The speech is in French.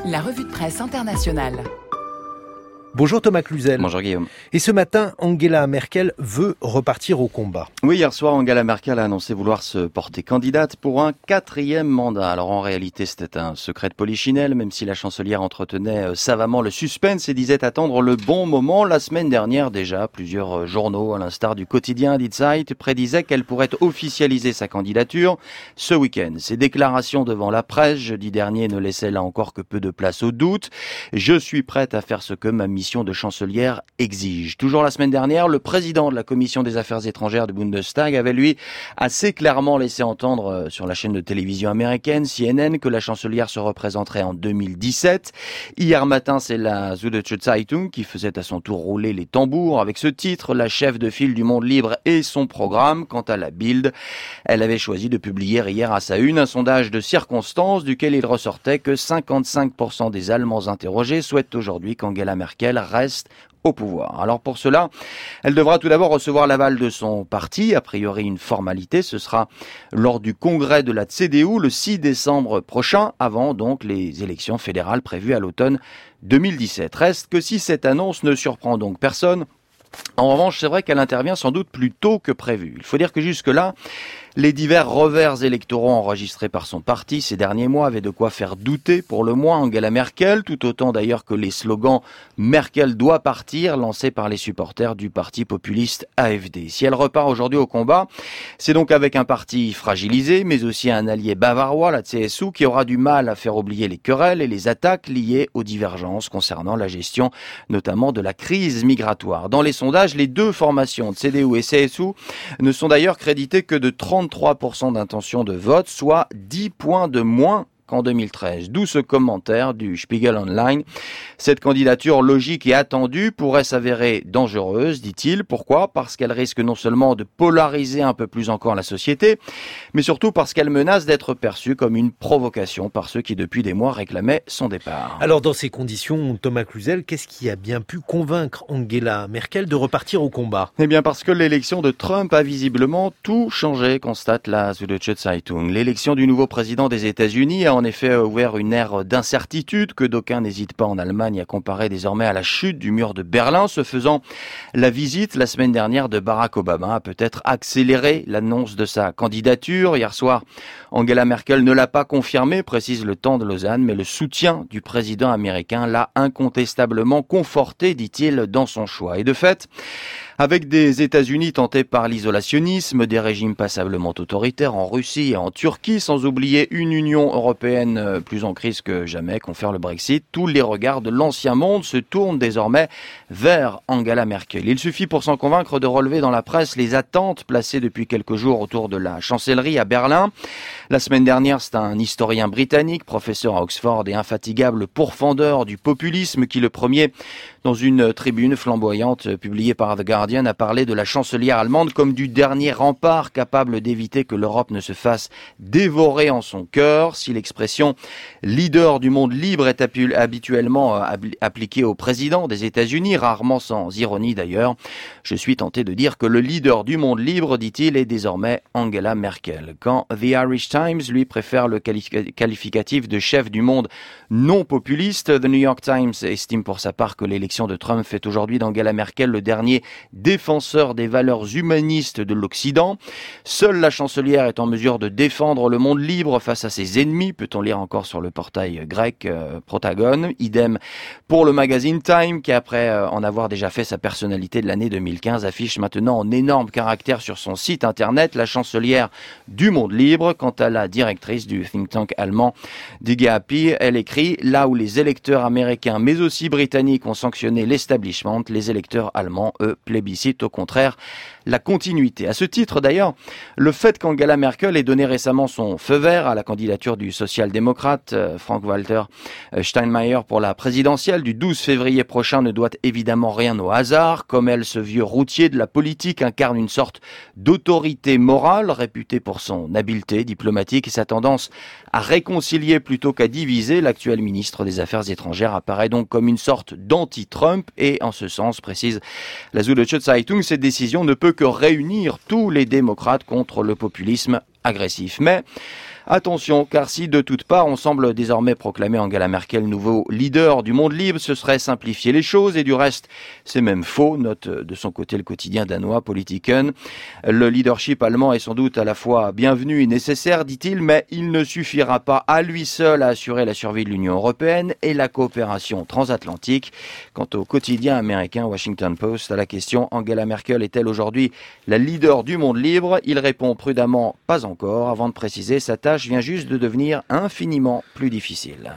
La revue de presse internationale. Bonjour Thomas Cluzel. Bonjour Guillaume. Et ce matin, Angela Merkel veut repartir au combat. Oui, hier soir, Angela Merkel a annoncé vouloir se porter candidate pour un 4e mandat. Alors en réalité, c'était un secret de polichinelle, même si la chancelière entretenait savamment le suspense et disait attendre le bon moment. La semaine dernière déjà, plusieurs journaux, à l'instar du quotidien Die Zeit, prédisaient qu'elle pourrait officialiser sa candidature ce week-end. Ses déclarations devant la presse jeudi dernier ne laissaient là encore que peu de place au doute. Je suis prête à faire ce que ma mission de chancelière exige. Toujours la semaine dernière, le président de la commission des affaires étrangères du Bundestag avait lui assez clairement laissé entendre sur la chaîne de télévision américaine CNN que la chancelière se représenterait en 2017. Hier matin, c'est la Süddeutsche Zeitung qui faisait à son tour rouler les tambours avec ce titre, la chef de file du Monde libre et son programme. Quant à la Bild, elle avait choisi de publier hier à sa une un sondage de circonstances duquel il ressortait que 55% des Allemands interrogés souhaitent aujourd'hui qu'Angela Merkel reste au pouvoir. Alors pour cela, elle devra tout d'abord recevoir l'aval de son parti, a priori une formalité, ce sera lors du congrès de la CDU le 6 décembre prochain, avant donc les élections fédérales prévues à l'automne 2017. Reste que si cette annonce ne surprend donc personne, en revanche, c'est vrai qu'elle intervient sans doute plus tôt que prévu. Il faut dire que jusque-là, les divers revers électoraux enregistrés par son parti ces derniers mois avaient de quoi faire douter pour le moins Angela Merkel, tout autant d'ailleurs que les slogans « Merkel doit partir » lancés par les supporters du parti populiste AfD. Si elle repart aujourd'hui au combat, c'est donc avec un parti fragilisé, mais aussi un allié bavarois, la CSU, qui aura du mal à faire oublier les querelles et les attaques liées aux divergences concernant la gestion notamment de la crise migratoire. Dans les sondages, les deux formations de CDU et CSU ne sont d'ailleurs créditées que de 33% d'intention de vote, soit 10 points de moins qu'en 2013. D'où ce commentaire du Spiegel Online. Cette candidature logique et attendue pourrait s'avérer dangereuse, dit-il. Pourquoi ? Parce qu'elle risque non seulement de polariser un peu plus encore la société, mais surtout parce qu'elle menace d'être perçue comme une provocation par ceux qui depuis des mois réclamaient son départ. Alors dans ces conditions, Thomas Cluzel, qu'est-ce qui a bien pu convaincre Angela Merkel de repartir au combat ? Eh bien parce que l'élection de Trump a visiblement tout changé, constate la Süddeutsche Zeitung. L'élection du nouveau président des États-Unis a en effet ouvert une ère d'incertitude que d'aucuns n'hésitent pas en Allemagne à comparer désormais à la chute du mur de Berlin. Ce faisant, la visite la semaine dernière de Barack Obama a peut-être accéléré l'annonce de sa candidature. Hier soir, Angela Merkel ne l'a pas confirmé, précise le Temps de Lausanne, mais le soutien du président américain l'a incontestablement conforté, dit-il, dans son choix. Et de fait, avec des États-Unis tentés par l'isolationnisme, des régimes passablement autoritaires en Russie et en Turquie, sans oublier une Union européenne plus en crise que jamais, confère le Brexit, tous les regards de l'ancien monde se tournent désormais vers Angela Merkel. Il suffit pour s'en convaincre de relever dans la presse les attentes placées depuis quelques jours autour de la chancellerie à Berlin. La semaine dernière, c'est un historien britannique, professeur à Oxford et infatigable pourfendeur du populisme qui le premier, dans une tribune flamboyante publiée par The Guardian, a parlé de la chancelière allemande comme du dernier rempart capable d'éviter que l'Europe ne se fasse dévorer en son cœur. Si l'expression leader du monde libre est habituellement appliquée au président des États-Unis, rarement sans ironie d'ailleurs, je suis tenté de dire que le leader du monde libre, dit-il, est désormais Angela Merkel. Quand The Irish Times lui préfère le qualificatif de chef du monde non populiste, The New York Times estime pour sa part que l'élection de Trump fait aujourd'hui d'Angela Merkel le dernier défenseur des valeurs humanistes de l'Occident. Seule la chancelière est en mesure de défendre le monde libre face à ses ennemis, peut-on lire encore sur le portail grec Protagon. Idem pour le magazine Time, qui après en avoir déjà fait sa personnalité de l'année 2015, affiche maintenant en énorme caractère sur son site internet la chancelière du monde libre. Quant à la directrice du think tank allemand DGAP, elle écrit « Là où les électeurs américains mais aussi britanniques ont sanctionné l'establishment, les électeurs allemands, eux, plébiscitent au contraire la continuité. À ce titre d'ailleurs, le fait qu'Angela Merkel ait donné récemment son feu vert à la candidature du social-démocrate Frank-Walter Steinmeier pour la présidentielle du 12 février prochain ne doit évidemment rien au hasard. Comme elle, ce vieux routier de la politique incarne une sorte d'autorité morale réputée pour son habileté diplomatique et sa tendance à réconcilier plutôt qu'à diviser. L'actuel ministre des Affaires étrangères apparaît donc comme une sorte d'anti-Trump et en ce sens, précise la Süddeutsche Zeitung, cette décision ne peut que réunir tous les démocrates contre le populisme agressif. Mais Attention, car si de toutes parts on semble désormais proclamer Angela Merkel nouveau leader du monde libre, ce serait simplifier les choses et du reste, c'est même faux, note de son côté le quotidien danois Politiken. Le leadership allemand est sans doute à la fois bienvenu et nécessaire, dit-il, mais il ne suffira pas à lui seul à assurer la survie de l'Union européenne et la coopération transatlantique. Quant au quotidien américain Washington Post, à la question Angela Merkel est-elle aujourd'hui la leader du monde libre, il répond prudemment pas encore, avant de préciser sa tâche vient juste de devenir infiniment plus difficile.